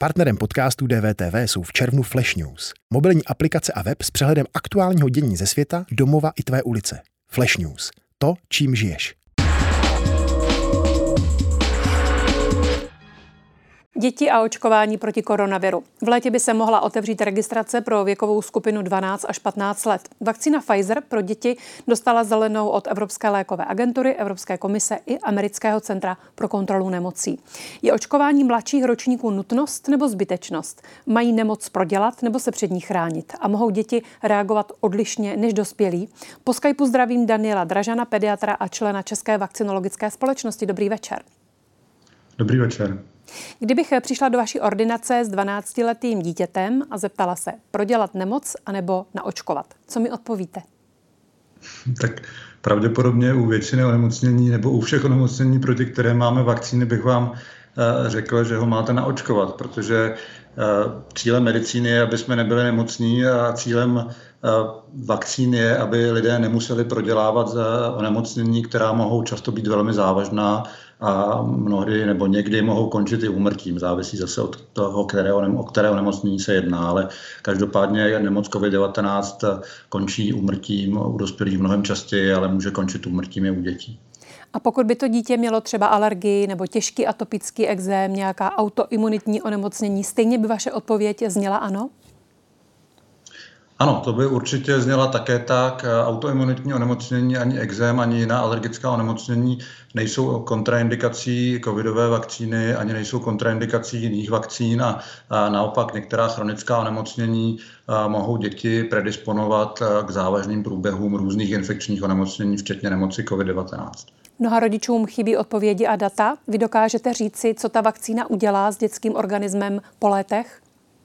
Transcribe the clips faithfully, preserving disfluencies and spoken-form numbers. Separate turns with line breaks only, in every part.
Partnerem podcastu D V T V jsou v červnu Flash News. Mobilní aplikace a web s přehledem aktuálního dění ze světa, domova i tvé ulice. Flash News. To, čím žiješ.
Děti a očkování proti koronaviru. V létě by se mohla otevřít registrace pro věkovou skupinu dvanáct až patnáct let. Vakcína Pfizer pro děti dostala zelenou od Evropské lékové agentury, Evropské komise i Amerického centra pro kontrolu nemocí. Je očkování mladších ročníků nutnost nebo zbytečnost? Mají nemoc prodělat nebo se před ní chránit? A mohou děti reagovat odlišně než dospělí? Po Skypeu zdravím Daniela Dražana, pediatra a člena České vakcinologické společnosti. Dobrý večer.
Dobrý večer.
Kdybych přišla do vaší ordinace s dvanáctiletým dítětem a zeptala se, prodělat nemoc anebo naočkovat, co mi odpovíte?
Tak pravděpodobně u většiny onemocnění nebo u všech onemocnění, proti které máme vakcíny, bych vám řekl, že ho máte naočkovat, protože cílem medicíny je, aby jsme nebyli nemocní, a cílem vakcín je, aby lidé nemuseli prodělávat onemocnění, která mohou často být velmi závažná a mnohdy nebo někdy mohou končit i úmrtím. Závisí zase od toho, které, o které onemocnění se jedná, ale každopádně nemoc covid devatenáct končí úmrtím u dospělých mnohem častěji, ale může končit úmrtím i u dětí.
A pokud by to dítě mělo třeba alergii nebo těžký atopický ekzém, nějaká autoimunitní onemocnění, stejně by vaše odpověď zněla ano?
Ano, to by určitě zněla také tak. Autoimunitní onemocnění, ani ekzém, ani jiná alergická onemocnění nejsou kontraindikací covidové vakcíny, ani nejsou kontraindikací jiných vakcín a, a naopak některá chronická onemocnění a, mohou děti predisponovat k závažným průběhům různých infekčních onemocnění, včetně nemoci covid devatenáct.
Mnoha rodičům chybí odpovědi a data. Vy dokážete říci, co ta vakcína udělá s dětským organismem po létech?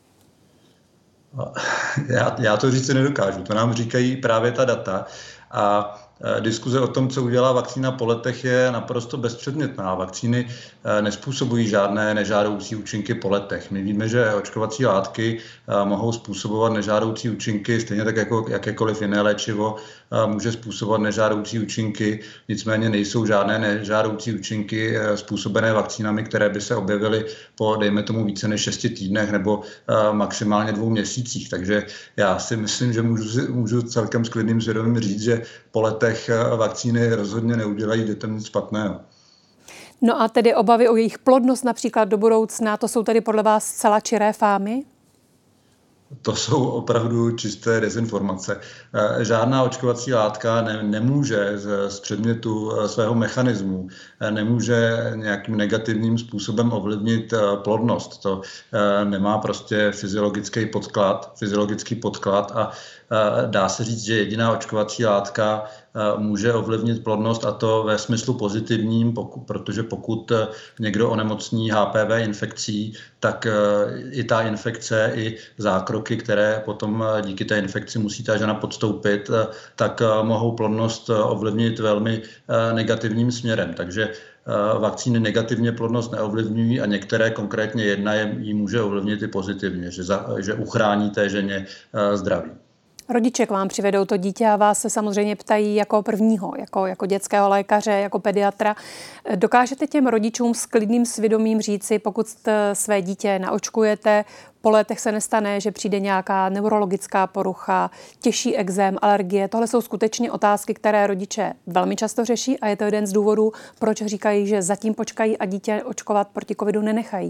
Já, já to říct nedokážu, to nám říkají právě ta data a diskuze o tom, co udělá vakcína po letech, je naprosto bezpředmětná. Vakcíny nezpůsobují žádné nežádoucí účinky po letech. My víme, že očkovací látky mohou způsobovat nežádoucí účinky, stejně tak jako jakékoliv jiné léčivo může způsobovat nežádoucí účinky, nicméně nejsou žádné nežádoucí účinky způsobené vakcínami, které by se objevily po, dejme tomu, více než šesti týdnech nebo maximálně dvou měsících. Takže já si myslím, že můžu, můžu celkem s klidným svědomím říct, že po letech vakcíny rozhodně neudělají dětem nic špatného.
No a tedy obavy o jejich plodnost například do budoucna, to jsou tedy podle vás zcela čiré fámy?
To jsou opravdu čisté dezinformace. Žádná očkovací látka ne, nemůže z, z předmětu svého mechanismu, nemůže nějakým negativním způsobem ovlivnit plodnost. To nemá prostě fyziologický podklad, fyziologický podklad a dá se říct, že jediná očkovací látka může ovlivnit plodnost, a to ve smyslu pozitivním, pokud, protože pokud někdo onemocní H P V infekcí, tak i ta infekce, i zákroky, které potom díky té infekci musí ta žena podstoupit, tak mohou plodnost ovlivnit velmi negativním směrem. Takže vakcíny negativně plodnost neovlivňují a některé, konkrétně jedna, je, ji může ovlivnit i pozitivně, že, za, že uchrání té ženě zdraví.
Rodiče k vám přivedou to dítě a vás se samozřejmě ptají jako prvního, jako, jako dětského lékaře, jako pediatra. Dokážete těm rodičům s klidným svědomím říci, pokud své dítě naočkujete, po letech se nestane, že přijde nějaká neurologická porucha, těžší ekzém, alergie. Tohle jsou skutečně otázky, které rodiče velmi často řeší a je to jeden z důvodů, proč říkají, že zatím počkají a dítě očkovat proti covidu nenechají.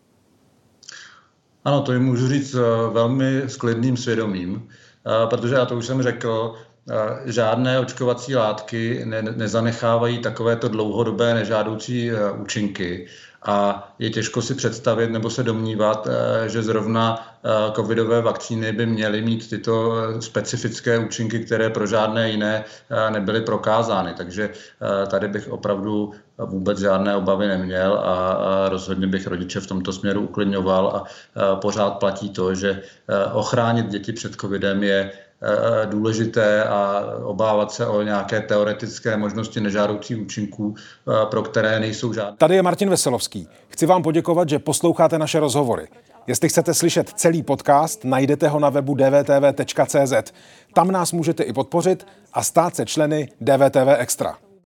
Ano, to jim můžu říct velmi s klidným svědomím. Protože já to už jsem řekl, žádné očkovací látky ne, nezanechávají takovéto dlouhodobé nežádoucí účinky a je těžko si představit nebo se domnívat, že zrovna covidové vakcíny by měly mít tyto specifické účinky, které pro žádné jiné nebyly prokázány. Takže tady bych opravdu vůbec žádné obavy neměl a rozhodně bych rodiče v tomto směru uklidňoval a pořád platí to, že ochránit děti před covidem je důležité a obávat se o nějaké teoretické možnosti nežádoucích účinků, pro které nejsou žádné.
Tady je Martin Veselovský. Chci vám poděkovat, že posloucháte naše rozhovory. Jestli chcete slyšet celý podcast, najdete ho na webu d v t v tečka c z. Tam nás můžete i podpořit a stát se členy D V T V Extra.